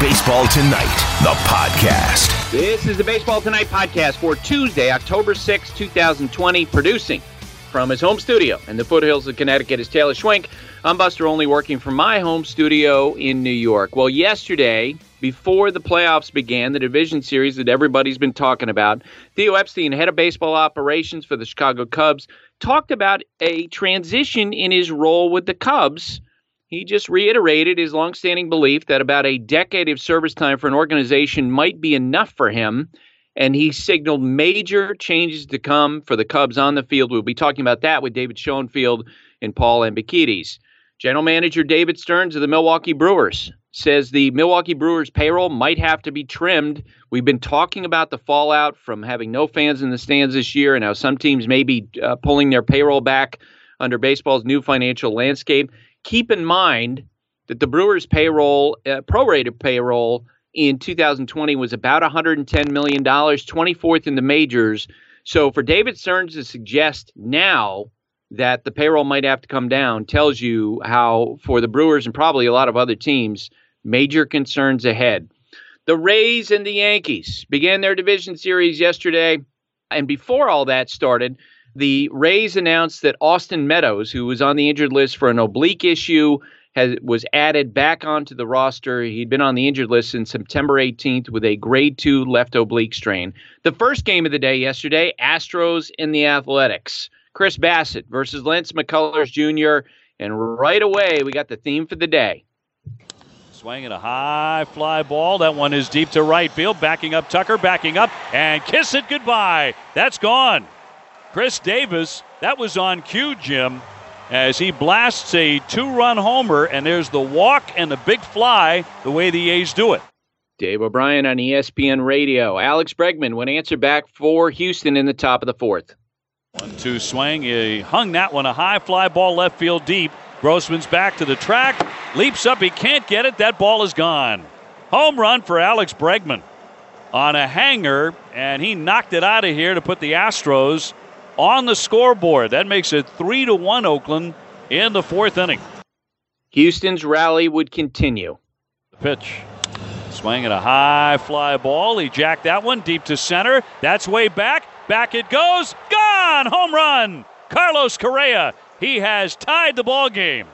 Baseball Tonight, the podcast. This is the Baseball Tonight podcast for Tuesday, October 6, 2020. Producing from his home studio in the foothills of Connecticut is Taylor Schwenk. I'm Buster Olney, working from my home studio in New York. Well, yesterday, before the playoffs began, the division series that everybody's been talking about, Theo Epstein, head of baseball operations for the Chicago Cubs, talked about a transition in his role with the Cubs. He just reiterated his longstanding belief that about a decade of service time for an organization might be enough for him, and he signaled major changes to come for the Cubs on the field. We'll be talking about that with David Schoenfield and Paul Ambekides. General Manager David Stearns of the Milwaukee Brewers says the Milwaukee Brewers payroll might have to be trimmed. We've been talking about the fallout from having no fans in the stands this year and how some teams may be pulling their payroll back under baseball's new financial landscape. Keep in mind that the Brewers' payroll, prorated payroll in 2020 was about $110 million, 24th in the majors. So for David Stearns to suggest now that the payroll might have to come down tells you how, for the Brewers and probably a lot of other teams, major concerns ahead. The Rays and the Yankees began their division series yesterday. And before all that started, the Rays announced that Austin Meadows, who was on the injured list for an oblique issue, was added back onto the roster. He'd been on the injured list since September 18th with a grade 2 left oblique strain. The first game of the day yesterday, Astros and the Athletics. Chris Bassett versus Lance McCullers Jr. And right away, we got the theme for the day. Swinging a high fly ball. That one is deep to right field. Backing up Tucker, backing up, and kiss it goodbye. That's gone. Chris Davis, that was on cue, Jim, as he blasts a 2-run homer, and there's the walk and the big fly, the way the A's do it. Dave O'Brien on ESPN Radio. Alex Bregman would answer back for Houston in the top of the fourth. 1-2 swing. He hung that one, a high fly ball left field deep. Grossman's back to the track, leaps up, he can't get it, that ball is gone. Home run for Alex Bregman on a hanger, and he knocked it out of here to put the Astros on the scoreboard. That makes it 3-1 Oakland in the fourth inning. Houston's rally would continue. The pitch. Swinging a high fly ball. He jacked that one deep to center. That's way back. Back it goes. Gone! Home run! Carlos Correa. He has tied the ball game.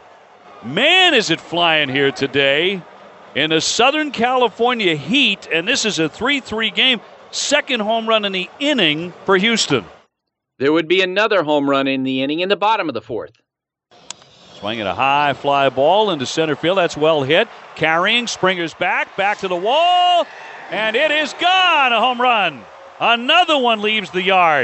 Man, is it flying here today in the Southern California heat, and this is a 3-3 game. Second home run in the inning for Houston. There would be another home run in the inning in the bottom of the fourth. Swinging a high fly ball into center field. That's well hit. Carrying, Springer's back to the wall, and it is gone. A home run. Another one leaves the yard.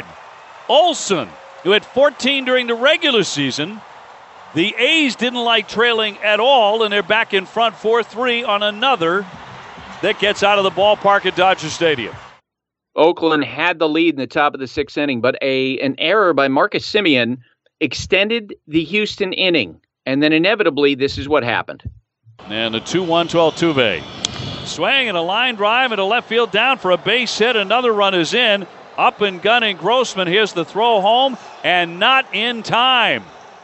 Olson, who had 14 during the regular season. The A's didn't like trailing at all, and they're back in front 4-3 on another that gets out of the ballpark at Dodger Stadium. Oakland had the lead in the top of the sixth inning, but an error by Marcus Semien extended the Houston inning. And then inevitably, this is what happened. And the 2-1 to Altuve. Swing and a line drive into left field down for a base hit. Another run is in. Up and gunning Grossman. Here's the throw home, and not in time.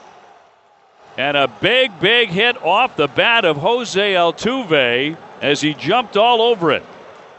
And a big hit off the bat of Jose Altuve as he jumped all over it.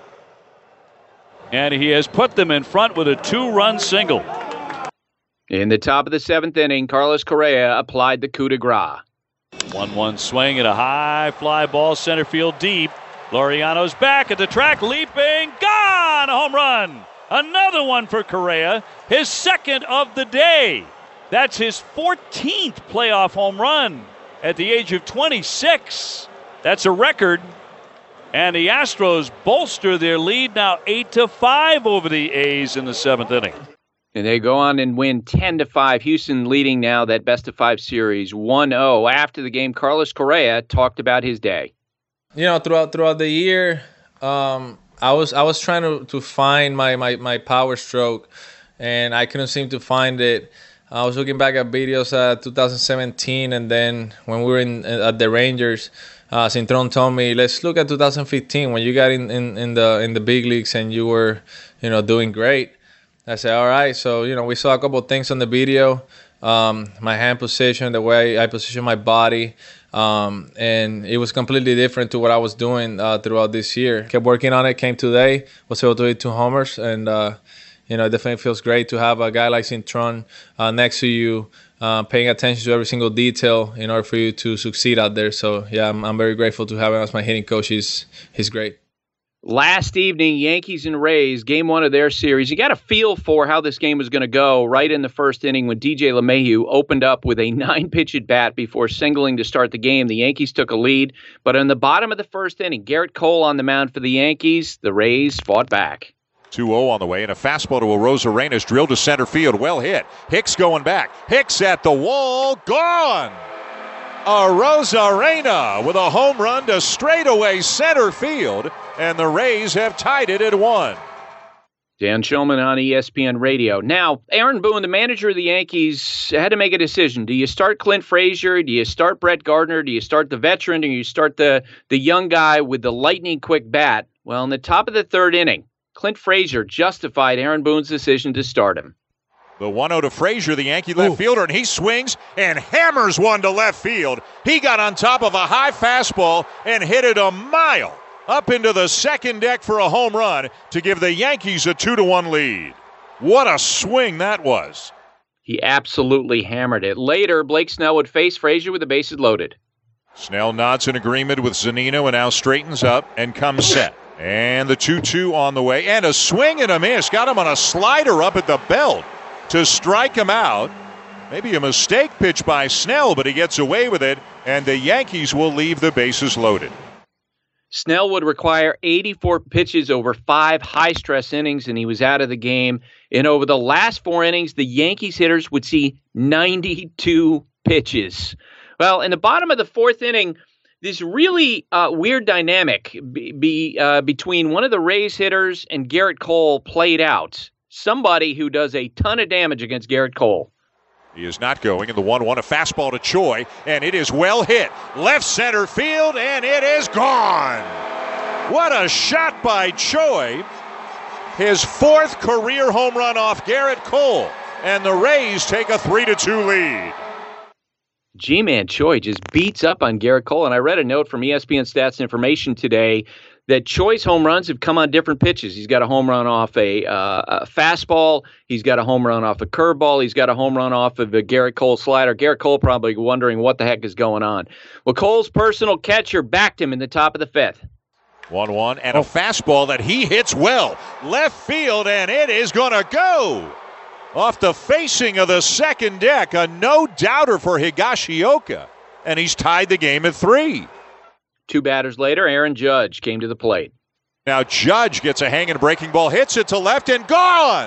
And he has put them in front with a 2-run single. In the top of the seventh inning, Carlos Correa applied the coup de grace. 1-1 swing and a high fly ball center field deep. Laureano's back at the track, leaping, gone! A home run. Another one for Correa, his second of the day. That's his 14th playoff home run at the age of 26. That's a record. And the Astros bolster their lead now 8-5 over the A's in the seventh inning. And they go on and win 10-5. Houston leading now that best-of-5 series 1-0. After the game, Carlos Correa talked about his day. You know, throughout the year, I was trying to find my power stroke, and I couldn't seem to find it. I was looking back at videos at 2017, and then when we were at the Rangers, Cintron told me, let's look at 2015 when you got in the big leagues and you were, doing great. I said, all right. So, we saw a couple of things on the video. My hand position, the way I position my body, And it was completely different to what I was doing throughout this year. Kept working on it, came today, was able to hit 2 homers, and it definitely feels great to have a guy like Cintron next to you, paying attention to every single detail in order for you to succeed out there. So, yeah, I'm very grateful to have him as my hitting coach. He's great. Last evening, Yankees and Rays, game 1 of their series. You got a feel for how this game was going to go right in the first inning when DJ LeMahieu opened up with a 9-pitch at bat before singling to start the game. The Yankees took a lead, but in the bottom of the first inning, Gerrit Cole on the mound for the Yankees. The Rays fought back. 2-0 on the way, and a fastball to Arozarena's drilled to center field. Well hit. Hicks going back. Hicks at the wall. Gone! Arozarena with a home run to straightaway center field, and the Rays have tied it at 1. Dan Shulman on ESPN Radio. Now, Aaron Boone, the manager of the Yankees, had to make a decision. Do you start Clint Frazier? Do you start Brett Gardner? Do you start the veteran? Or do you start the young guy with the lightning-quick bat? Well, in the top of the third inning, Clint Frazier justified Aaron Boone's decision to start him. The 1-0 to Frazier, the Yankee left fielder, and he swings and hammers one to left field. He got on top of a high fastball and hit it a mile up into the second deck for a home run to give the Yankees a 2-1 lead. What a swing that was. He absolutely hammered it. Later, Blake Snell would face Frazier with the bases loaded. Snell nods in agreement with Zunino and now straightens up and comes set. And the 2-2 on the way. And a swing and a miss. Got him on a slider up at the belt to strike him out. Maybe a mistake pitch by Snell, but he gets away with it, and the Yankees will leave the bases loaded. Snell would require 84 pitches over 5 high-stress innings, and he was out of the game. And over the last 4 innings, the Yankees hitters would see 92 pitches. Well, in the bottom of the 4th inning, this really weird dynamic between one of the Rays hitters and Gerrit Cole played out. Somebody who does a ton of damage against Gerrit Cole. He is not going in the 1-1, a fastball to Choi, and it is well hit. Left center field, and it is gone. What a shot by Choi. His 4th career home run off Gerrit Cole, and the Rays take a 3-2 lead. G-Man Choi just beats up on Gerrit Cole, and I read a note from ESPN Stats and Information today that Choi's home runs have come on different pitches. He's got a home run off a fastball. He's got a home run off a curveball. He's got a home run off of a Gerrit Cole slider. Gerrit Cole probably wondering what the heck is going on. Well, Cole's personal catcher backed him in the top of the 5th. 1-1 and a fastball that he hits well. Left field, and it is going to go. Off the facing of the second deck, a no-doubter for Higashioka, and he's tied the game at 3. 2 batters later, Aaron Judge came to the plate. Now Judge gets a hanging breaking ball, hits it to left, and gone!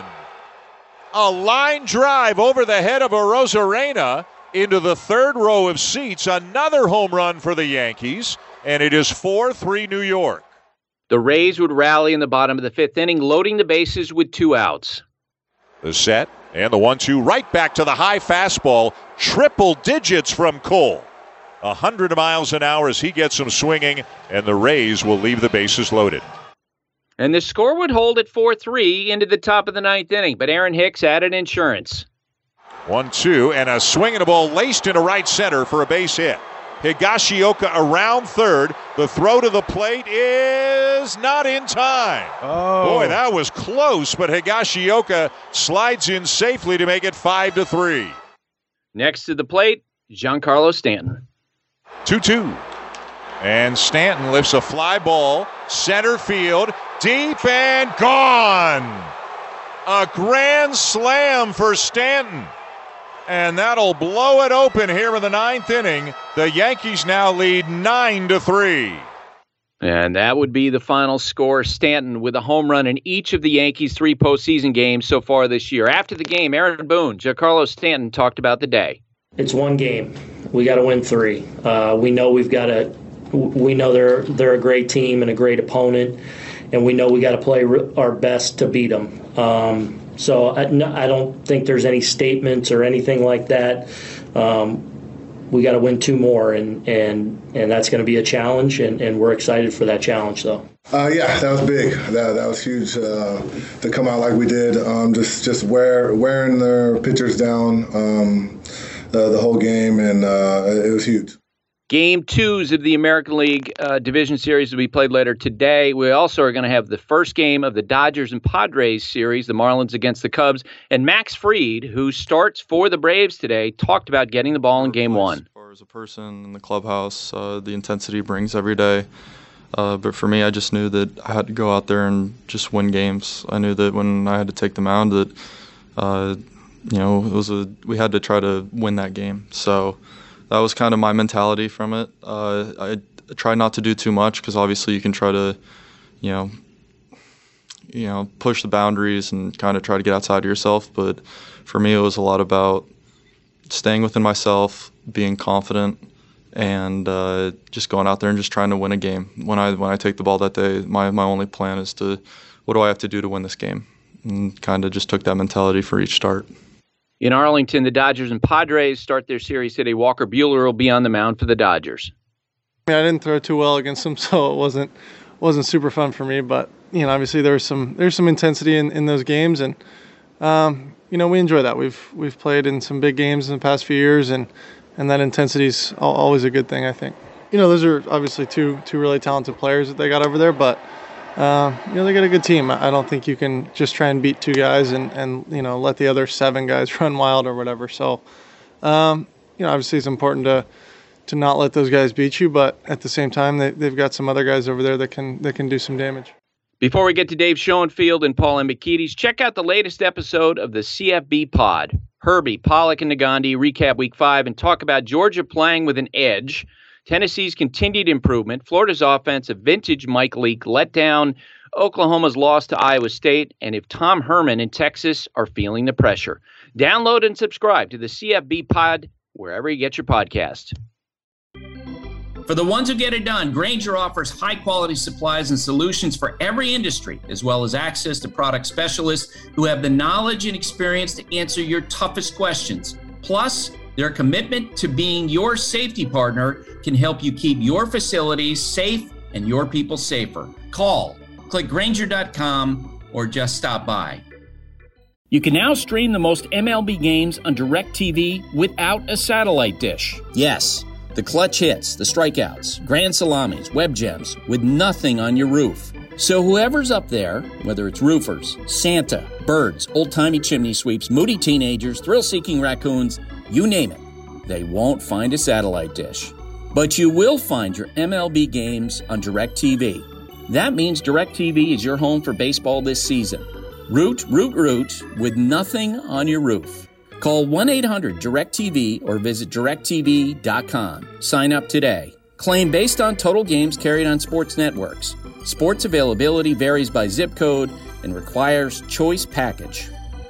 A line drive over the head of Arozarena into the 3rd row of seats. Another home run for the Yankees, and it is 4-3 New York. The Rays would rally in the bottom of the 5th inning, loading the bases with 2 outs. The set and the 1-2 right back to the high fastball. Triple digits from Cole. 100 miles an hour as he gets some swinging, and the Rays will leave the bases loaded. And the score would hold at 4-3 into the top of the 9th inning, but Aaron Hicks added insurance. 1-2, and a swing and a ball laced into right center for a base hit. Higashioka around third. The throw to the plate is not in time. Oh. Boy, that was close, but Higashioka slides in safely to make it 5-3. Next to the plate, Giancarlo Stanton. 2-2. And Stanton lifts a fly ball, center field, deep and gone. A grand slam for Stanton. And that'll blow it open here in the 9th inning. The Yankees now lead 9-3. And that would be the final score. Stanton with a home run in each of the Yankees' 3 postseason games so far this year. After the game, Aaron Boone, Giancarlo Stanton talked about the day. It's one game. We got to win 3. We know we know they're a great team and a great opponent, and we know we got to play our best to beat them. So I don't think there's any statements or anything like that. We got to win 2 more, and that's going to be a challenge, and we're excited for that challenge, though. Yeah, that was big. That was huge to come out like we did. Just wearing their pitchers down the whole game, and it was huge. Game 2s of the American League Division Series will be played later today. We also are going to have the first game of the Dodgers and Padres series, the Marlins against the Cubs. And Max Fried, who starts for the Braves today, talked about getting the ball in Game 1. As far as a person in the clubhouse, the intensity brings every day. But for me, I just knew that I had to go out there and just win games. I knew that when I had to take the mound that, we had to try to win that game. So that was kind of my mentality from it. I try not to do too much because obviously you can try to, push the boundaries and kind of try to get outside of yourself. But for me, it was a lot about staying within myself, being confident, and just going out there and just trying to win a game. When I take the ball that day, my only plan is what do I have to do to win this game? And kind of just took that mentality for each start. In Arlington, the Dodgers and Padres start their series today. Walker Buehler will be on the mound for the Dodgers. I didn't throw too well against them, so it wasn't super fun for me. But obviously there's some intensity in those games, and we enjoy that. We've played in some big games in the past few years, and that intensity is always a good thing, I think. Those are obviously two really talented players that they got over there, but they got a good team. I don't think you can just try and beat two guys and let the other 7 guys run wild or whatever. So, obviously it's important to not let those guys beat you, but at the same time, they've got some other guys over there that can do some damage. Before we get to Dave Schoenfield and Paul Embikides, check out the latest episode of the CFB Pod. Herbie, Pollock, and Nagandi recap Week 5 and talk about Georgia playing with an edge, Tennessee's continued improvement, Florida's offense, a vintage Mike Leake letdown, Oklahoma's loss to Iowa State, and if Tom Herman in Texas are feeling the pressure. Download and subscribe to the CFB Pod wherever you get your podcast. For the ones who get it done, Grainger offers high-quality supplies and solutions for every industry, as well as access to product specialists who have the knowledge and experience to answer your toughest questions. Plus, their commitment to being your safety partner can help you keep your facilities safe and your people safer. Call, click Grainger.com, or just stop by. You can now stream the most MLB games on DirecTV without a satellite dish. Yes, the clutch hits, the strikeouts, grand salamis, web gems, with nothing on your roof. So whoever's up there, whether it's roofers, Santa, birds, old-timey chimney sweeps, moody teenagers, thrill-seeking raccoons, you name it, they won't find a satellite dish. But you will find your MLB games on DirecTV. That means DirecTV is your home for baseball this season. Root with nothing on your roof. Call 1-800-DIRECTV or visit directtv.com. Sign up today. Claim based on total games carried on sports networks. Sports availability varies by zip code and requires choice package.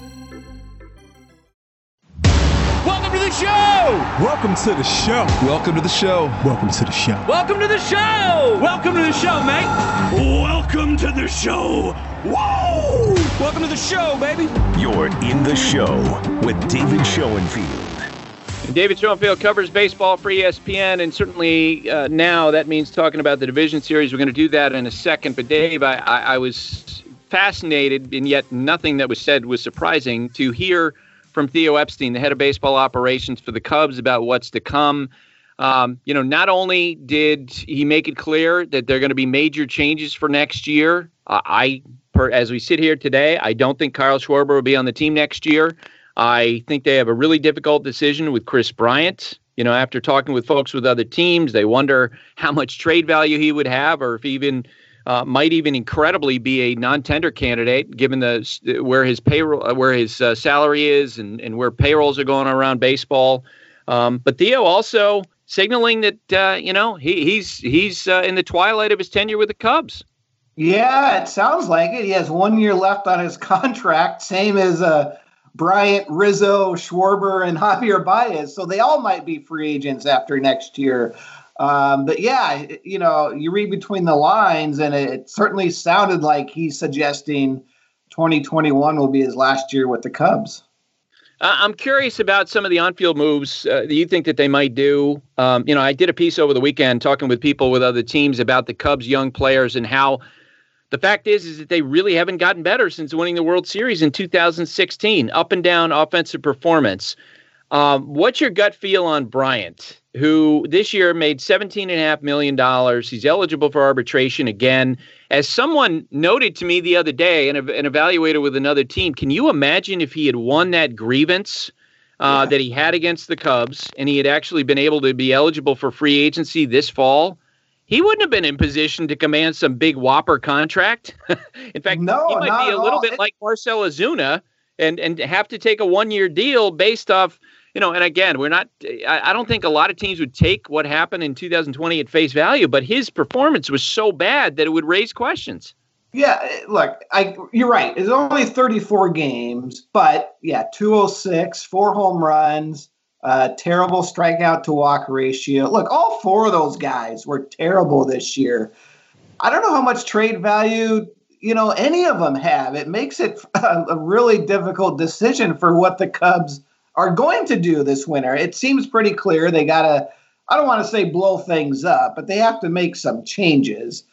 Welcome to the show! Welcome to the show. Welcome to the show. Welcome to the show. Welcome to the show! Welcome to the show, mate! Welcome to the show. Whoa! Welcome to the show, baby. You're in the show with David Schoenfield. David Schoenfield covers baseball for ESPN, and certainly now that means talking about the division series. We're going to do that in a second. But, Dave, I was fascinated, and yet nothing that was said was surprising, to hear from Theo Epstein, the head of baseball operations for the Cubs, about what's to come. Not only did he make it clear that there are going to be major changes for next year, as we sit here today, I don't think Kyle Schwarber will be on the team next year. I think they have a really difficult decision with Chris Bryant. After talking with folks with other teams, they wonder how much trade value he would have, or if even might even incredibly be a non-tender candidate, given where his payroll, where his salary is, and where payrolls are going around baseball. But Theo also signaling that he's in the twilight of his tenure with the Cubs. Yeah, it sounds like it. He has 1 year left on his contract, same as Bryant, Rizzo, Schwarber, and Javier Baez. So they all might be free agents after next year. But yeah, you read between the lines, and it certainly sounded like he's suggesting 2021 will be his last year with the Cubs. I'm curious about some of the on-field moves that you think that they might do. I did a piece over the weekend talking with people with other teams about the Cubs' young players and how the fact is that they really haven't gotten better since winning the World Series in 2016. Up and down offensive performance. What's your gut feel on Bryant, who this year made $17.5 million? He's eligible for arbitration again. As someone noted to me the other day, and an evaluator with another team, can you imagine if he had won that grievance that he had against the Cubs and he had actually been able to be eligible for free agency this fall? He wouldn't have been in position to command some big whopper contract. In fact, he might be a little bit like Marcell Ozuna and have to take a one-year deal based off, and again, I don't think a lot of teams would take what happened in 2020 at face value, but his performance was so bad that it would raise questions. Yeah, look, you're right. It's only 34 games, but 206, 4 home runs, terrible strikeout to walk ratio. Look, all 4 of those guys were terrible this year. I don't know how much trade value, any of them have. It makes it a really difficult decision for what the Cubs are going to do this winter. It seems pretty clear they got to, I don't want to say blow things up, but they have to make some changes.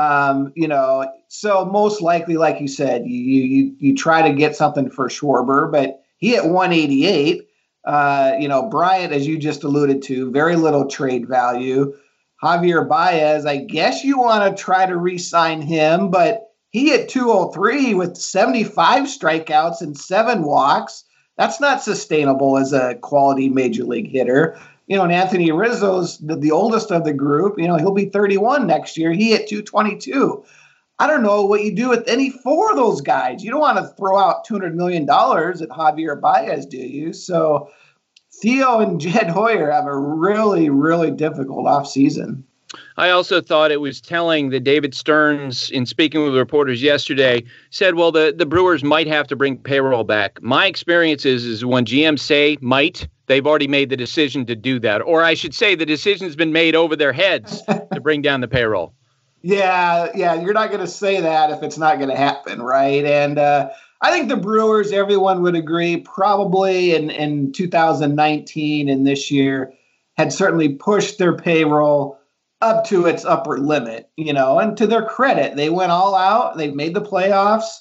So most likely, like you said, you try to get something for Schwarber, but he at 188. Bryant, as you just alluded to, very little trade value. Javier Baez, I guess you want to try to re-sign him, but he at 203 with 75 strikeouts and 7 walks. That's not sustainable as a quality major league hitter. And Anthony Rizzo's the oldest of the group. He'll be 31 next year. He hit 222. I don't know what you do with any 4 of those guys. You don't want to throw out $200 million at Javier Baez, do you? So Theo and Jed Hoyer have a really, really difficult offseason. I also thought it was telling that David Stearns, in speaking with reporters yesterday, said, well, the Brewers might have to bring payroll back. My experience is when GMs say might, they've already made the decision to do that. Or I should say the decision's been made over their heads to bring down the payroll. Yeah, you're not going to say that if it's not going to happen, right? And I think the Brewers, everyone would agree, probably in 2019 and this year, had certainly pushed their payroll up to its upper limit, and to their credit, they went all out. They've made the playoffs.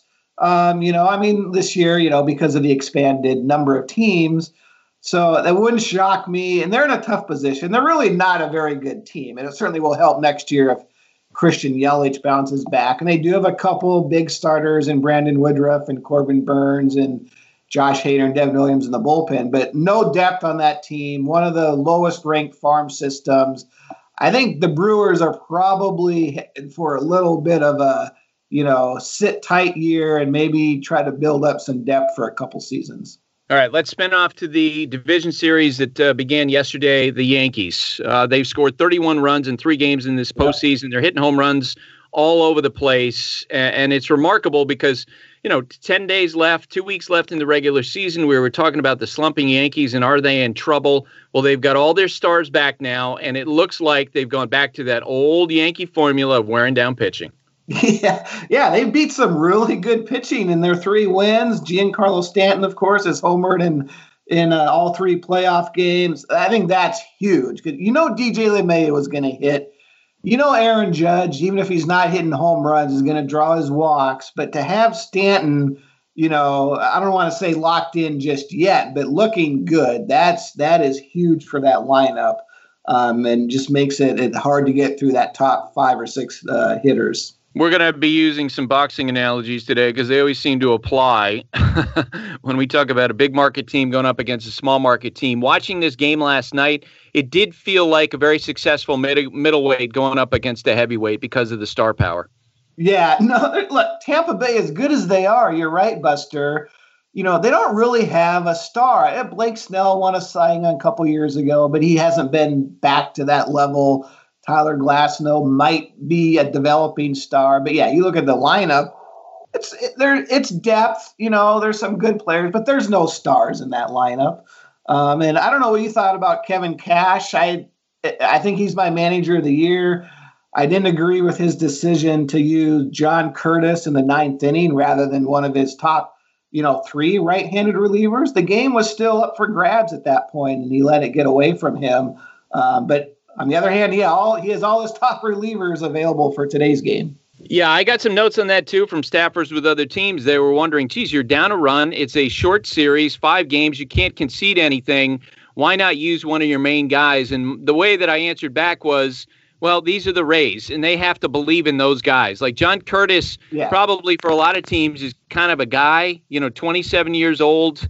This year, because of the expanded number of teams. So that wouldn't shock me. And they're in a tough position. They're really not a very good team. And it certainly will help next year if Christian Yelich bounces back. And they do have a couple big starters in Brandon Woodruff and Corbin Burns and Josh Hader and Devin Williams in the bullpen, but no depth on that team. One of the lowest ranked farm systems. I think the Brewers are probably headed for a little bit of a, sit tight year and maybe try to build up some depth for a couple seasons. All right, let's spin off to the division series that began yesterday, the Yankees. They've scored 31 runs in 3 games in this postseason. They're hitting home runs all over the place, and it's remarkable because, 10 days left, 2 weeks left in the regular season. We were talking about the slumping Yankees and are they in trouble? Well, they've got all their stars back now, and it looks like they've gone back to that old Yankee formula of wearing down pitching. Yeah, they beat some really good pitching in their 3 wins. Giancarlo Stanton, of course, has homered in all 3 playoff games. I think that's huge. DJ LeMahieu was going to hit. Aaron Judge, even if he's not hitting home runs, is going to draw his walks. But to have Stanton, I don't want to say locked in just yet, but looking good, that is huge for that lineup, and just makes it hard to get through that top 5 or 6 hitters. We're going to be using some boxing analogies today because they always seem to apply when we talk about a big market team going up against a small market team. Watching this game last night, it did feel like a very successful middleweight going up against a heavyweight because of the star power. Yeah, no, look, Tampa Bay, as good as they are, you're right, Buster, they don't really have a star. Blake Snell won a Cy Young a couple years ago, but he hasn't been back to that level. Tyler Glasnow might be a developing star, but you look at the lineup, it's depth. There's some good players, but there's no stars in that lineup. And I don't know what you thought about Kevin Cash. I think he's my manager of the year. I didn't agree with his decision to use John Curtis in the 9th inning rather than one of his top, 3 right-handed relievers. The game was still up for grabs at that point, and he let it get away from him. But on the other hand, he has all his top relievers available for today's game. Yeah, I got some notes on that, too, from staffers with other teams. They were wondering, geez, you're down a run. It's a short series, 5 games. You can't concede anything. Why not use one of your main guys? And the way that I answered back was, well, these are the Rays, and they have to believe in those guys. Like John Curtis, probably for a lot of teams, is kind of a guy, 27 years old,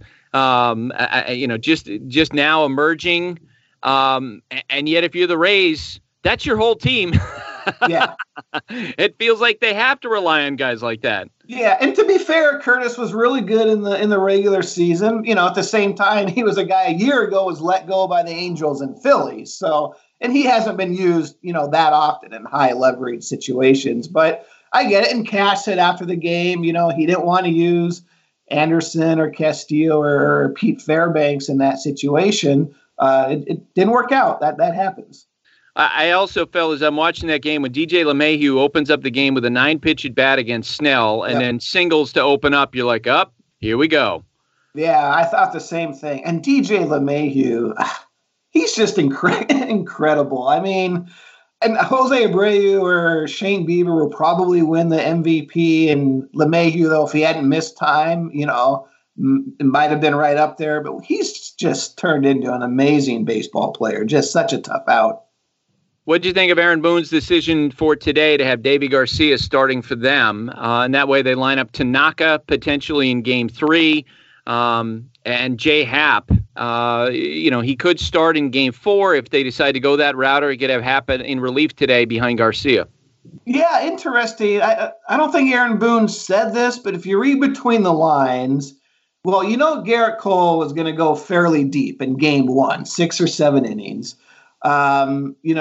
just now emerging. And yet if you're the Rays, that's your whole team. Yeah. It feels like they have to rely on guys like that. Yeah, and to be fair, Curtis was really good in the regular season. At the same time, he was a guy a year ago was let go by the Angels and Phillies. So, and he hasn't been used, that often in high leverage situations. But I get it. And Cash said after the game, he didn't want to use Anderson or Castillo or Pete Fairbanks in that situation. It didn't work out. That happens. I also felt as I'm watching that game when DJ LeMahieu opens up the game with a 9-pitch at bat against Snell and then singles to open up, you're like, here we go. Yeah, I thought the same thing. And DJ LeMahieu, he's just incredible. I mean, and Jose Abreu or Shane Bieber will probably win the MVP. And LeMahieu, though, if he hadn't missed time, it might have been right up there. But he's just turned into an amazing baseball player. Just such a tough out. What did you think of Aaron Boone's decision for today to have Deivi Garcia starting for them? And that way they line up Tanaka potentially in Game 3 and Jay Happ. He could start in Game 4 if they decide to go that route, or he could have Happ in relief today behind Garcia. Yeah, interesting. I don't think Aaron Boone said this, but if you read between the lines, well, Garrett Cole was going to go fairly deep in Game 1, 6 or 7 innings. So you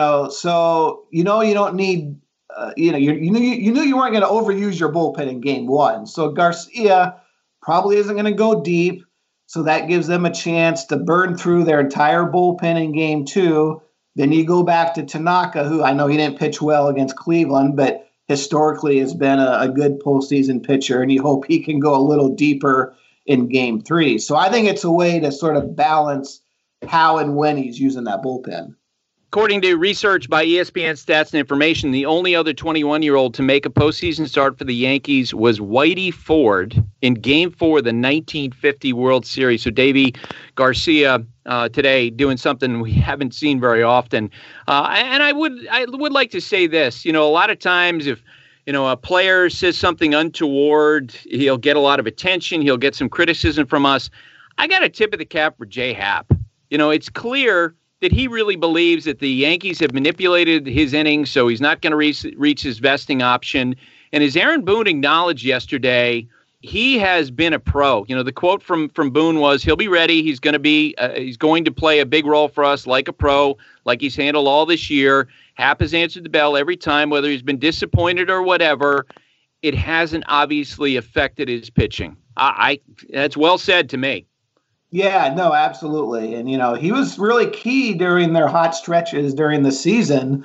don't need, you knew you weren't going to overuse your bullpen in Game 1. So Garcia probably isn't going to go deep. So that gives them a chance to burn through their entire bullpen in Game 2. Then you go back to Tanaka, who I know he didn't pitch well against Cleveland, but historically has been a good postseason pitcher, and you hope he can go a little deeper in Game 3. So I think it's a way to sort of balance how and when he's using that bullpen. According to research by ESPN Stats and Information, the only other 21-year-old to make a postseason start for the Yankees was Whitey Ford in Game 4 of the 1950 World Series. So Deivi Garcia today doing something we haven't seen very often. And I would like to say this. A lot of times if a player says something untoward, he'll get a lot of attention. He'll get some criticism from us. I got a tip of the cap for Jay Happ. It's clear that he really believes that the Yankees have manipulated his innings, so he's not going to reach his vesting option. And as Aaron Boone acknowledged yesterday, he has been a pro. The quote from Boone was, he'll be ready. He's going to play a big role for us like a pro, like he's handled all this year. Happ has answered the bell every time, whether he's been disappointed or whatever. It hasn't obviously affected his pitching. That's well said to me. Yeah, no, absolutely. And, he was really key during their hot stretches during the season.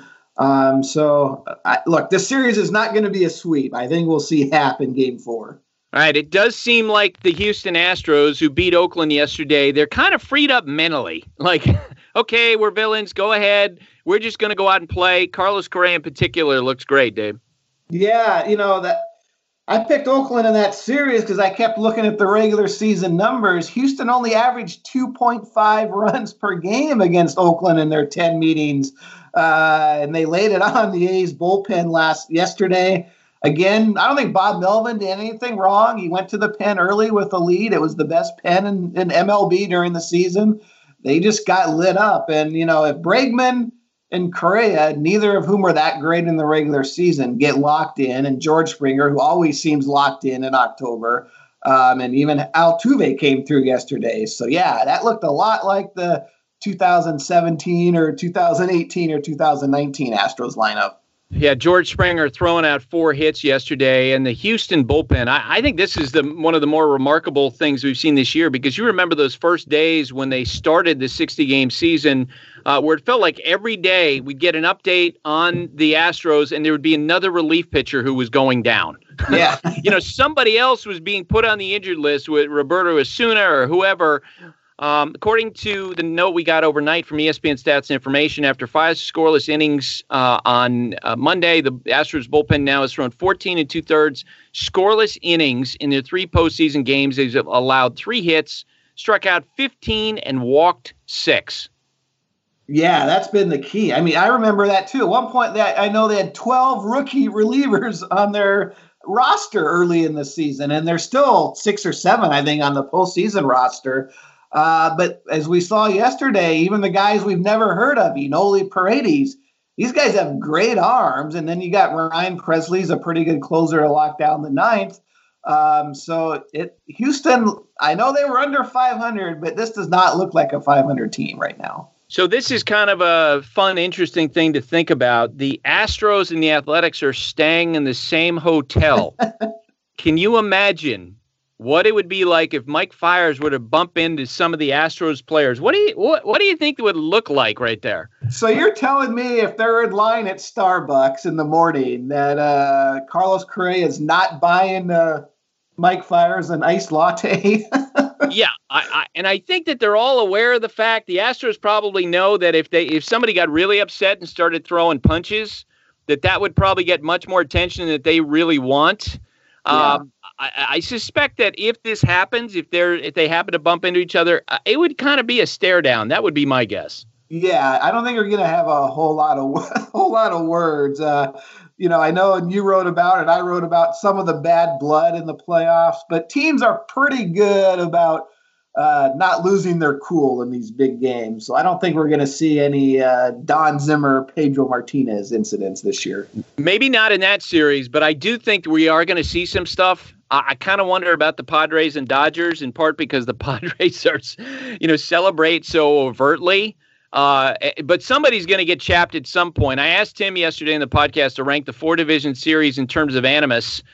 Look, this series is not going to be a sweep. I think we'll see Happ in Game 4. All right. It does seem like the Houston Astros, who beat Oakland yesterday, they're kind of freed up mentally. Like, okay, we're villains. Go ahead. We're just going to go out and play. Carlos Correa in particular looks great, Dave. Yeah, I picked Oakland in that series because I kept looking at the regular season numbers. Houston only averaged 2.5 runs per game against Oakland in their 10 meetings. And they laid it on the A's bullpen yesterday. Again, I don't think Bob Melvin did anything wrong. He went to the pen early with a lead. It was the best pen in MLB during the season. They just got lit up. And, if Bregman and Correa, neither of whom were that great in the regular season, get locked in, and George Springer, who always seems locked in October, and even Altuve came through yesterday. So, yeah, that looked a lot like the 2017 or 2018 or 2019 Astros lineup. Yeah, George Springer throwing out 4 hits yesterday, and the Houston bullpen. I think this is one of the more remarkable things we've seen this year, because you remember those first days when they started the 60-game season, where it felt like every day we'd get an update on the Astros, and there would be another relief pitcher who was going down. Yeah, somebody else was being put on the injured list with Roberto Osuna or whoever. According to the note we got overnight from ESPN Stats and Information, after 5 scoreless innings on Monday, the Astros bullpen now has thrown 14 2/3 scoreless innings in their 3 postseason games. They've allowed 3 hits, struck out 15, and walked 6. Yeah, that's been the key. I mean, I remember that too. At one point, I know they had 12 rookie relievers on their roster early in the season, and there's still 6 or 7, I think, on the postseason roster. But as we saw yesterday, even the guys we've never heard of, Enoli, Paredes, these guys have great arms. And then you got Ryan Presley's a pretty good closer to lock down the 9th. Houston, I know they were under 500, but this does not look like a 500 team right now. So this is kind of a fun, interesting thing to think about. The Astros and the Athletics are staying in the same hotel. Can you imagine what it would be like if Mike Fiers were to bump into some of the Astros players? What do you think it would look like right there? So you're telling me if they're in line at Starbucks in the morning that Carlos Correa is not buying Mike Fiers an iced latte? Yeah, I think that they're all aware of the fact. The Astros probably know that if somebody got really upset and started throwing punches, that would probably get much more attention than they really want. Yeah. I suspect that if this happens, if they happen to bump into each other, it would kind of be a stare down. That would be my guess. Yeah, I don't think we're going to have a whole lot of words. I know, and you wrote about it. I wrote about some of the bad blood in the playoffs, but teams are pretty good about not losing their cool in these big games. So I don't think we're going to see any Don Zimmer, Pedro Martinez incidents this year. Maybe not in that series, but I do think we are going to see some stuff. I kind of wonder about the Padres and Dodgers, in part because the Padres are, celebrate so overtly. But somebody's going to get chapped at some point. I asked Tim yesterday in the podcast to rank the 4 division series in terms of animus.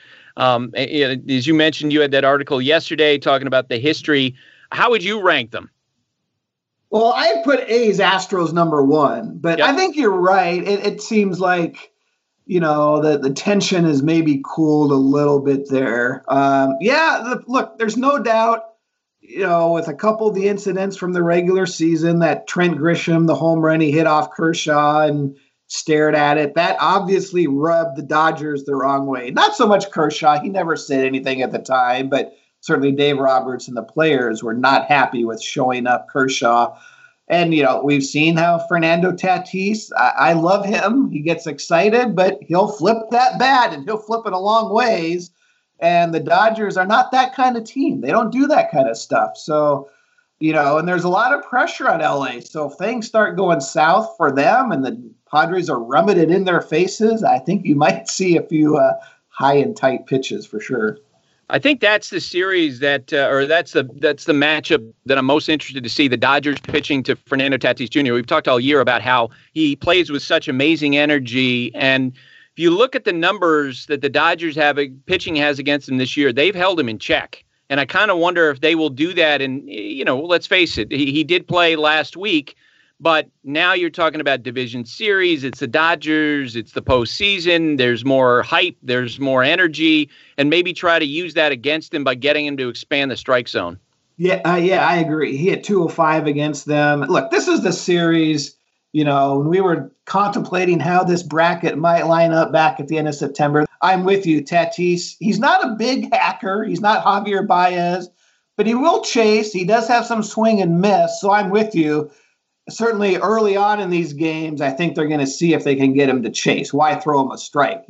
As you mentioned, you had that article yesterday talking about the history. How would you rank them? Well, I put A's Astros number 1, but yep. I think you're right. It seems like, the tension is maybe cooled a little bit there. Look, there's no doubt, with a couple of the incidents from the regular season, that Trent Grisham, the home run he hit off Kershaw and stared at it, that obviously rubbed the Dodgers the wrong way. Not so much Kershaw. He never said anything at the time, but certainly Dave Roberts and the players were not happy with showing up Kershaw. And, we've seen how Fernando Tatis, I love him. He gets excited, but he'll flip that bat and he'll flip it a long ways. And the Dodgers are not that kind of team. They don't do that kind of stuff. So, and there's a lot of pressure on LA. So if things start going south for them and the Padres are rubbing it in their faces, I think you might see a few high and tight pitches for sure. I think that's the series that's the matchup that I'm most interested to see, the Dodgers pitching to Fernando Tatis Jr. We've talked all year about how he plays with such amazing energy. And if you look at the numbers that the Dodgers pitching has against him this year, they've held him in check. And I kind of wonder if they will do that. And, let's face it, he did play last week. But now you're talking about division series. It's the Dodgers. It's the postseason. There's more hype. There's more energy. And maybe try to use that against him by getting him to expand the strike zone. Yeah, I agree. He hit 205 against them. Look, this is the series, when we were contemplating how this bracket might line up back at the end of September. I'm with you, Tatis. He's not a big hacker. He's not Javier Baez, but he will chase. He does have some swing and miss. So I'm with you. Certainly early on in these games, I think they're going to see if they can get him to chase. Why throw him a strike?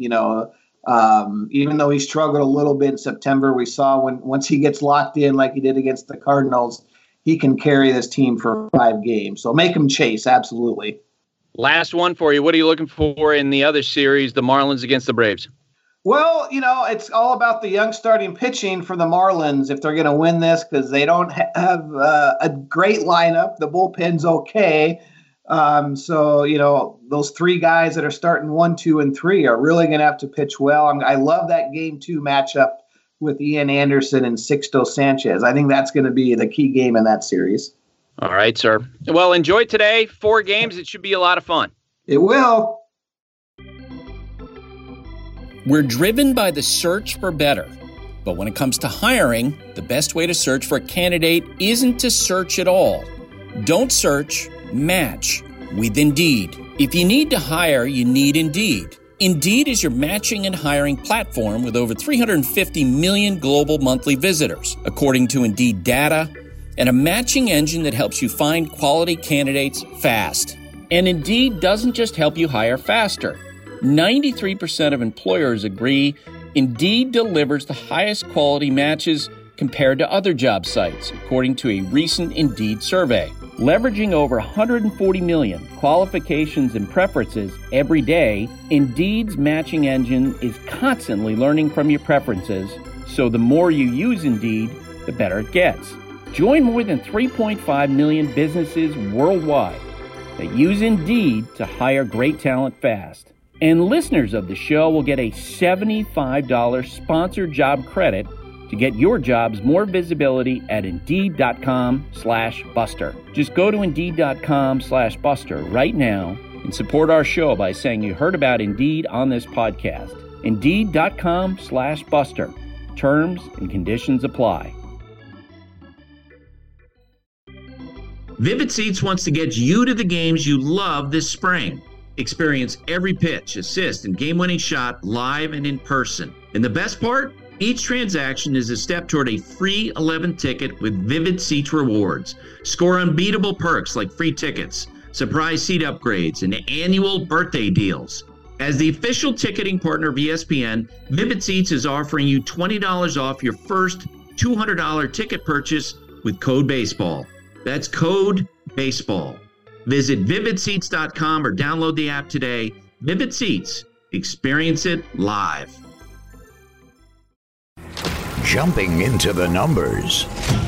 Even though he struggled a little bit in September, we saw once he gets locked in like he did against the Cardinals, he can carry this team for 5 games. So make him chase, absolutely. Last one for you. What are you looking for in the other series, the Marlins against the Braves? Well, it's all about the young starting pitching for the Marlins if they're going to win this, because they don't have a great lineup. The bullpen's okay. So, those 3 guys that are starting 1, 2, and 3 are really going to have to pitch well. I love that Game 2 matchup with Ian Anderson and Sixto Sanchez. I think that's going to be the key game in that series. All right, sir. Well, enjoy today. 4 games. It should be a lot of fun. It will. We're driven by the search for better. But when it comes to hiring, the best way to search for a candidate isn't to search at all. Don't search, match with Indeed. If you need to hire, you need Indeed. Indeed is your matching and hiring platform with over 350 million global monthly visitors, according to Indeed data, and a matching engine that helps you find quality candidates fast. And Indeed doesn't just help you hire faster. 93% of employers agree Indeed delivers the highest quality matches compared to other job sites, according to a recent Indeed survey. Leveraging over 140 million qualifications and preferences every day, Indeed's matching engine is constantly learning from your preferences, so the more you use Indeed, the better it gets. Join more than 3.5 million businesses worldwide that use Indeed to hire great talent fast. And listeners of the show will get a $75 sponsored job credit to get your jobs more visibility at Indeed.com/Buster. Just go to Indeed.com/Buster right now and support our show by saying you heard about Indeed on this podcast. Indeed.com/Buster. Terms and conditions apply. Vivid Seats wants to get you to the games you love this spring. Experience every pitch, assist, and game-winning shot live and in person. And the best part? Each transaction is a step toward a free 11 ticket with Vivid Seats rewards. Score unbeatable perks like free tickets, surprise seat upgrades, and annual birthday deals. As the official ticketing partner of ESPN, Vivid Seats is offering you $20 off your first $200 ticket purchase with code BASEBALL. That's code BASEBALL. Visit vividseats.com or download the app today. Vivid Seats. Experience it live. Jumping into the numbers.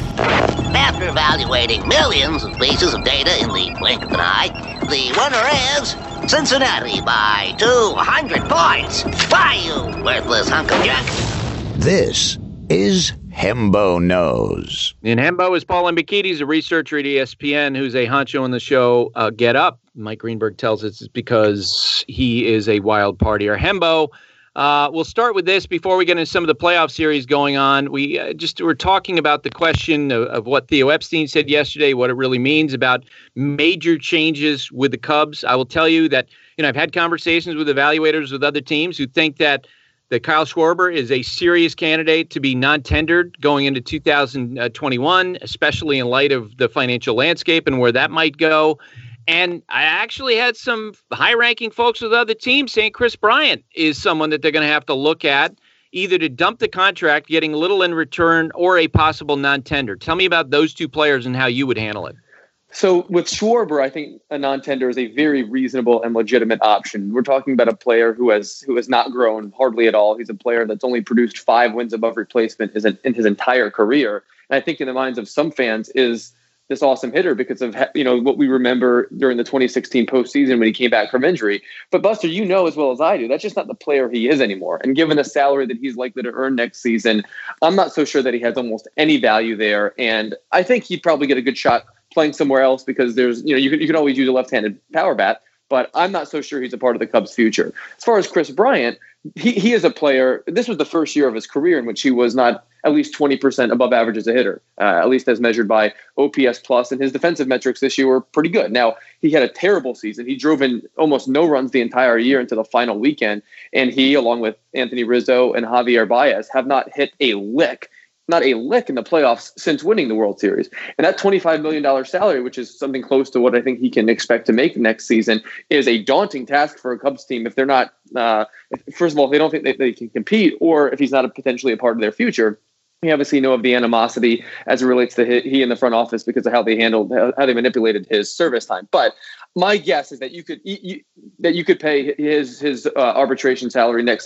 After evaluating millions of pieces of data in the blink of an eye, the winner is Cincinnati by 200 points. Why, you worthless hunk of junk? This is Hembo Knows. And Hembo is Paul Mbakiti. He's a researcher at ESPN who's a honcho on the show Get Up. Mike Greenberg tells us it's because he is a wild partier. Hembo, we'll start with this before we get into some of the playoff series going on. We're talking about the question of what Theo Epstein said yesterday, what it really means about major changes with the Cubs. I will tell you that, I've had conversations with evaluators with other teams who think that Kyle Schwarber is a serious candidate to be non-tendered going into 2021, especially in light of the financial landscape and where that might go. And I actually had some high-ranking folks with other teams saying Chris Bryant is someone that they're going to have to look at, either to dump the contract, getting little in return, or a possible non-tender. Tell me about those two players and how you would handle it. So with Schwarber, I think a non-tender is a very reasonable and legitimate option. We're talking about a player who has not grown hardly at all. He's a player that's only produced 5 wins above replacement in his entire career. And I think in the minds of some fans is this awesome hitter because of what we remember during the 2016 postseason when he came back from injury. But Buster, you know as well as I do, that's just not the player he is anymore. And given the salary that he's likely to earn next season, I'm not so sure that he has almost any value there. And I think he'd probably get a good shot playing somewhere else because there's, you can always use a left-handed power bat, but I'm not so sure he's a part of the Cubs' future. As far as Chris Bryant, he is a player. This was the first year of his career in which he was not at least 20% above average as a hitter, at least as measured by OPS plus, and his defensive metrics this year were pretty good. Now, he had a terrible season. He drove in almost no runs the entire year into the final weekend, and he, along with Anthony Rizzo and Javier Baez, have not hit a lick in the playoffs since winning the World Series. And that $25 million salary, which is something close to what I think he can expect to make next season, is a daunting task for a Cubs team if they're not, first of all, if they don't think they can compete, or if he's not potentially a part of their future. We obviously know of the animosity as it relates to he in the front office because of how they manipulated his service time. But my guess is that you could pay his arbitration salary next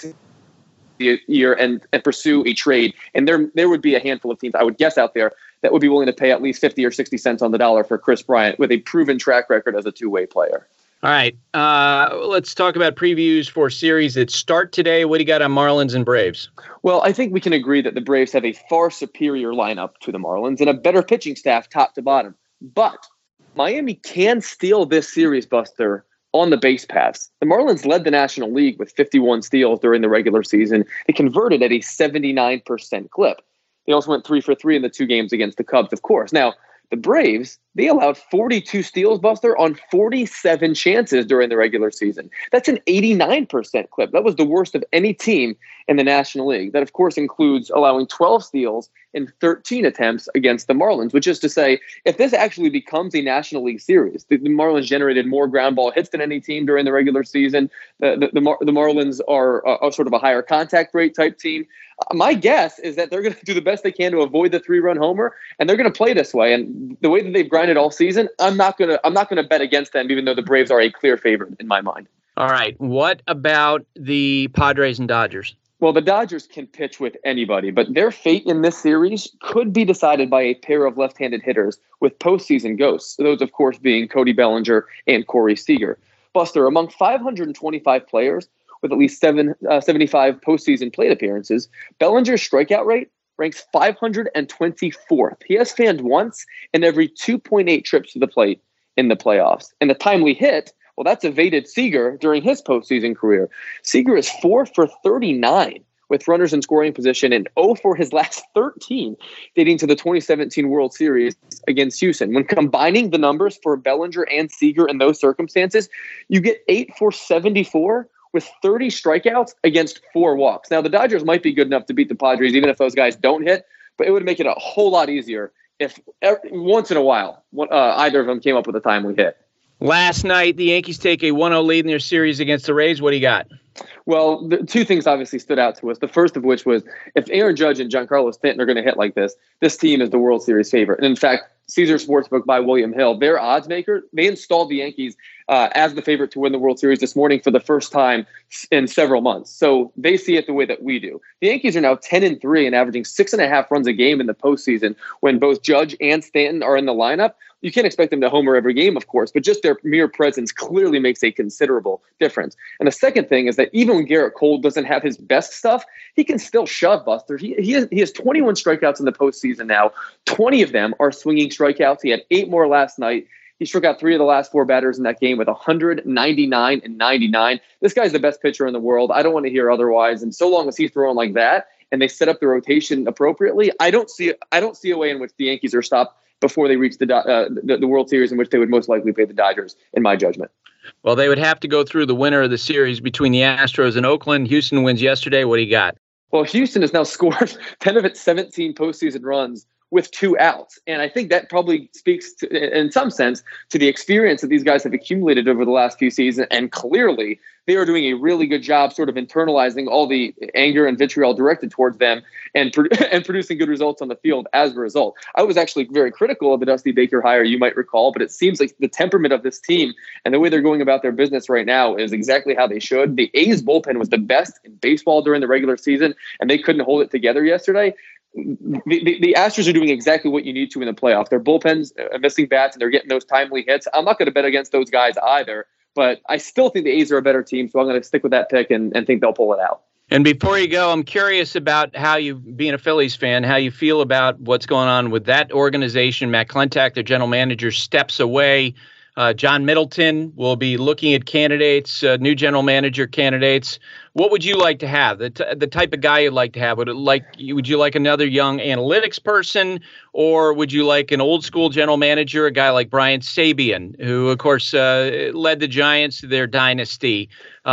year and pursue a trade. And there would be a handful of teams, I would guess, out there that would be willing to pay at least 50 or 60 cents on the dollar for Chris Bryant with a proven track record as a two-way player. All right. Let's talk about previews for series that start today. What do you got on Marlins and Braves? Well, I think we can agree that the Braves have a far superior lineup to the Marlins and a better pitching staff top to bottom. But Miami can steal this series, Buster, on the base paths. The Marlins led the National League with 51 steals during the regular season. They converted at a 79% clip. They also went 3 for 3 in the 2 games against the Cubs, of course. Now, the Braves, they allowed 42 steals, Buster, on 47 chances during the regular season. That's an 89% clip. That was the worst of any team in the National League. That, of course, includes allowing 12 steals in 13 attempts against the Marlins, which is to say, if this actually becomes a National League series, the Marlins generated more ground ball hits than any team during the regular season. The Marlins are sort of a higher contact rate type team. My guess is that they're going to do the best they can to avoid the 3-run homer, and they're going to play this way. And the way that they've grinded all season, I'm not going to bet against them, even though the Braves are a clear favorite in my mind. All right. What about the Padres and Dodgers? Well, the Dodgers can pitch with anybody, but their fate in this series could be decided by a pair of left-handed hitters with postseason ghosts. Those, of course, being Cody Bellinger and Corey Seager. Buster, among 525 players with at least 75 postseason plate appearances, Bellinger's strikeout rate ranks 524th. He has fanned once in every 2.8 trips to the plate in the playoffs. And the timely hit, well, that's evaded Seager during his postseason career. Seager is 4 for 39 with runners in scoring position and 0 for his last 13, dating to the 2017 World Series against Houston. When combining the numbers for Bellinger and Seager in those circumstances, you get 8 for 74 with 30 strikeouts against 4 walks. Now, the Dodgers might be good enough to beat the Padres, even if those guys don't hit, but it would make it a whole lot easier if once in a while either of them came up with a timely hit. Last night, the Yankees take a 1-0 lead in their series against the Rays. What do you got? Well, the 2 things obviously stood out to us. The first of which was, if Aaron Judge and Giancarlo Stanton are going to hit like this team is the World Series favorite. And in fact, Caesar Sportsbook by William Hill, their odds maker, they installed the Yankees as the favorite to win the World Series this morning for the first time in several months. So they see it the way that we do. The Yankees are now 10-3 and averaging 6.5 runs a game in the postseason when both Judge and Stanton are in the lineup. You can't expect them to homer every game, of course, but just their mere presence clearly makes a considerable difference. And the second thing is that even when Garrett Cole doesn't have his best stuff, he can still shove, Buster. He has 21 strikeouts in the postseason now. 20 of them are swinging strikeouts. He had 8 more last night. He struck out 3 of the last 4 batters in that game with 199 and 99. This guy's the best pitcher in the world. I don't want to hear otherwise. And so long as he's throwing like that and they set up the rotation appropriately, I don't see a way in which the Yankees are stopped before they reach the World Series, in which they would most likely play the Dodgers, in my judgment. Well, they would have to go through the winner of the series between the Astros and Oakland. Houston wins yesterday. What do you got? Well, Houston has now scored 10 of its 17 postseason runs with 2 outs. And I think that probably speaks to, in some sense, to the experience that these guys have accumulated over the last few seasons. And clearly they are doing a really good job sort of internalizing all the anger and vitriol directed towards them and producing good results on the field as a result. I was actually very critical of the Dusty Baker hire, you might recall, but it seems like the temperament of this team and the way they're going about their business right now is exactly how they should. The A's bullpen was the best in baseball during the regular season, and they couldn't hold it together yesterday. The Astros are doing exactly what you need to in the playoff. Their bullpen's missing bats, and they're getting those timely hits. I'm not going to bet against those guys either, but I still think the A's are a better team, so I'm going to stick with that pick and think they'll pull it out. And before you go, I'm curious about how you, being a Phillies fan, how you feel about what's going on with that organization. Matt Klentak, their general manager, steps away. John Middleton will be looking at candidates, new general manager candidates. What would you like to have? The type of guy you'd like to have? Would you like another young analytics person, or would you like an old school general manager, a guy like Brian Sabean, who of course led the Giants to their dynasty?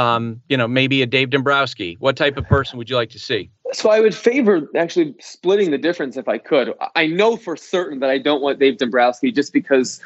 Maybe a Dave Dombrowski. What type of person would you like to see? So I would favor actually splitting the difference if I could. I know for certain that I don't want Dave Dombrowski just because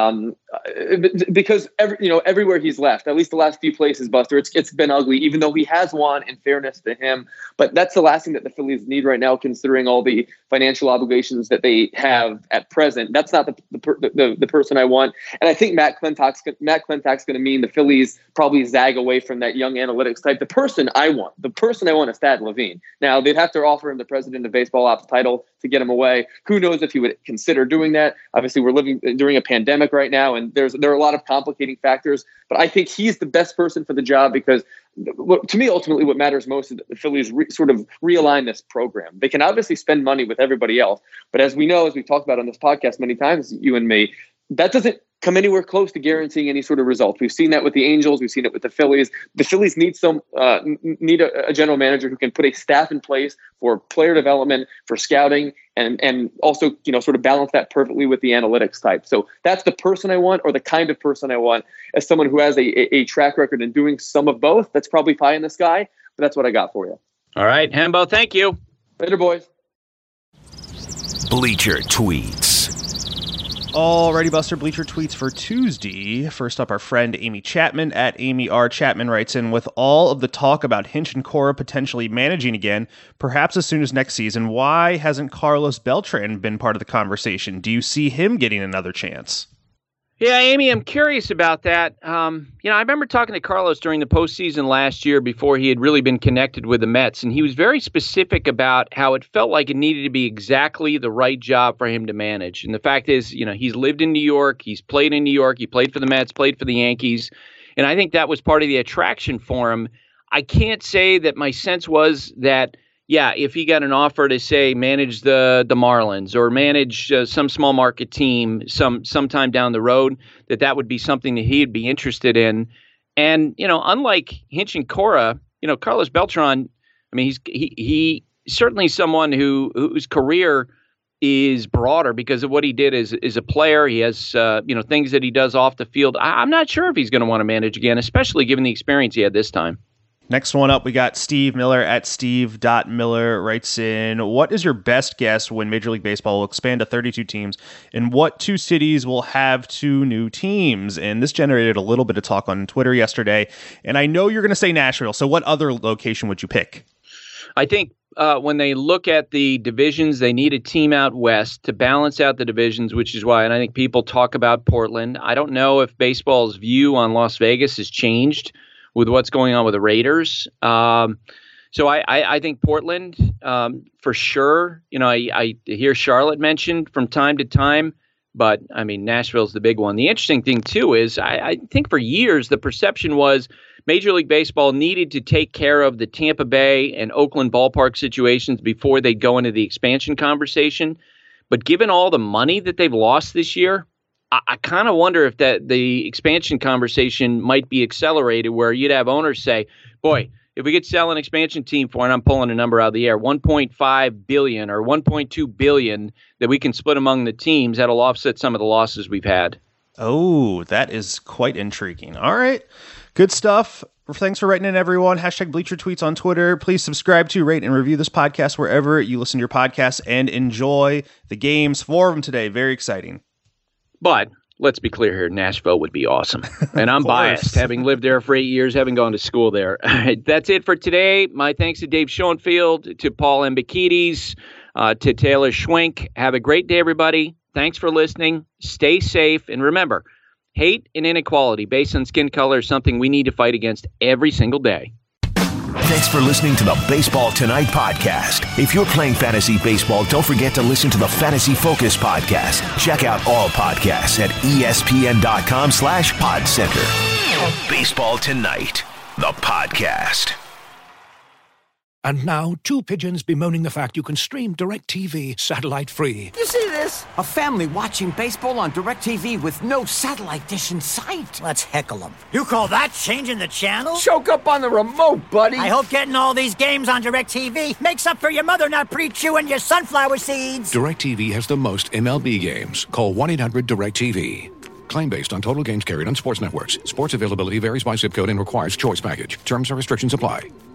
everywhere he's left, at least the last few places, Buster, it's been ugly, even though he has won, in fairness to him. But that's the last thing that the Phillies need right now, considering all the financial obligations that they have at present. That's not the person I want. And I think Matt Klentak's going to mean the Phillies probably zag away from that young analytics type. The person I want is Thad Levine. Now, they'd have to offer him the president of baseball ops title to get him away. Who knows if he would consider doing that? Obviously, we're living during a pandemic right now, and there are a lot of complicating factors. But I think he's the best person for the job because, to me, ultimately, what matters most is that the Phillies sort of realign this program. They can obviously spend money with everybody else. But as we know, as we've talked about on this podcast many times, you and me, that doesn't come anywhere close to guaranteeing any sort of results. We've seen that with the Angels. We've seen it with the Phillies. The Phillies need a general manager who can put a staff in place for player development, for scouting, and also, sort of balance that perfectly with the analytics type. So that's the person I want, or the kind of person I want, as someone who has a track record in doing some of both. That's probably pie in the sky, but that's what I got for you. All right, Hembo, thank you. Later, boys. Bleacher Tweets. Alrighty, Buster. Bleacher Tweets for Tuesday. First up, our friend Amy Chapman at Amy R. Chapman writes in, with all of the talk about Hinch and Cora potentially managing again, perhaps as soon as next season, why hasn't Carlos Beltran been part of the conversation? Do you see him getting another chance? Yeah, Amy, I'm curious about that. I remember talking to Carlos during the postseason last year before he had really been connected with the Mets, and he was very specific about how it felt like it needed to be exactly the right job for him to manage. And the fact is, he's lived in New York, he's played in New York, he played for the Mets, played for the Yankees, and I think that was part of the attraction for him. I can't say that my sense was that, yeah, if he got an offer to, say, manage the Marlins or manage some small market team sometime down the road, that would be something that he'd be interested in. And, unlike Hinch and Cora, Carlos Beltran, I mean, he's certainly someone whose career is broader because of what he did as a player. He has, things that he does off the field. I'm not sure if he's going to want to manage again, especially given the experience he had this time. Next one up, we got Steve Miller at Steve.Miller writes in, what is your best guess when Major League Baseball will expand to 32 teams, and what two cities will have two new teams? And this generated a little bit of talk on Twitter yesterday, and I know you're going to say Nashville, so what other location would you pick? I think when they look at the divisions, they need a team out west to balance out the divisions, which is why, and I think people talk about Portland. I don't know if baseball's view on Las Vegas has changed with what's going on with the Raiders. So I think Portland, for sure. I hear Charlotte mentioned from time to time, but I mean, Nashville's the big one. The interesting thing, too, is I think for years the perception was Major League Baseball needed to take care of the Tampa Bay and Oakland ballpark situations before they go into the expansion conversation. But given all the money that they've lost this year, I kind of wonder if the expansion conversation might be accelerated, where you'd have owners say, boy, if we could sell an expansion team for, and I'm pulling a number out of the air, $1.5 billion or $1.2 billion that we can split among the teams, that'll offset some of the losses we've had. Oh, that is quite intriguing. All right. Good stuff. Thanks for writing in, everyone. # Bleacher Tweets on Twitter. Please subscribe to, rate, and review this podcast wherever you listen to your podcasts, and enjoy the games. 4 of them today. Very exciting. But let's be clear here, Nashville would be awesome. And I'm biased, having lived there for 8 years, having gone to school there. That's it for today. My thanks to Dave Schoenfield, to Paul Ambekides, to Taylor Schwenk. Have a great day, everybody. Thanks for listening. Stay safe. And remember, hate and inequality based on skin color is something we need to fight against every single day. Thanks for listening to the Baseball Tonight podcast. If you're playing fantasy baseball, don't forget to listen to the Fantasy Focus podcast. Check out all podcasts at ESPN.com/PodCenter. Baseball Tonight, the podcast. And now, 2 pigeons bemoaning the fact you can stream DirecTV satellite-free. You see this? A family watching baseball on DirecTV with no satellite dish in sight. Let's heckle them. You call that changing the channel? Choke up on the remote, buddy. I hope getting all these games on DirecTV makes up for your mother not pre-chewing your sunflower seeds. DirecTV has the most MLB games. Call 1-800-DirecTV. Claim based on total games carried on sports networks. Sports availability varies by zip code and requires choice package. Terms and restrictions apply.